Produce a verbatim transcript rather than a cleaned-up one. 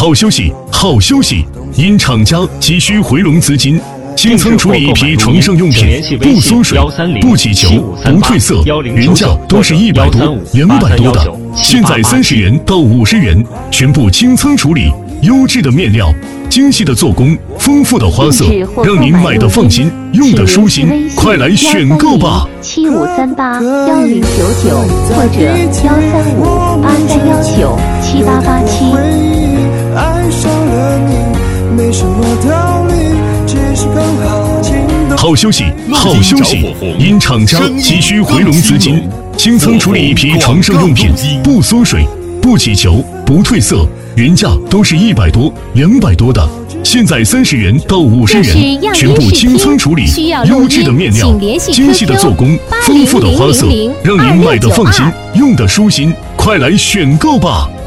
好休息，好休息。因厂家急需回笼资金，新仓处理一批床上用品，不缩水、不起球、不褪色，原价都是一百多、两百多的，现在三十元到五十元，全部清仓处理。优质的面料，精细的做工，丰富的花色，让您买的放心，用的舒心。快来选购吧！ 七五三八幺零九九或者幺三五八三幺九七八八七。 好休息，好休息。因厂家急需回笼资金，清仓处理一批床上用品，不缩水、不起球、不褪色，原价都是一百多、两百多的，现在三十元到五十元，全部清仓处理。优质的面料，精细的做工，丰富的花色，让您买的放心，用的舒心。快来选购吧！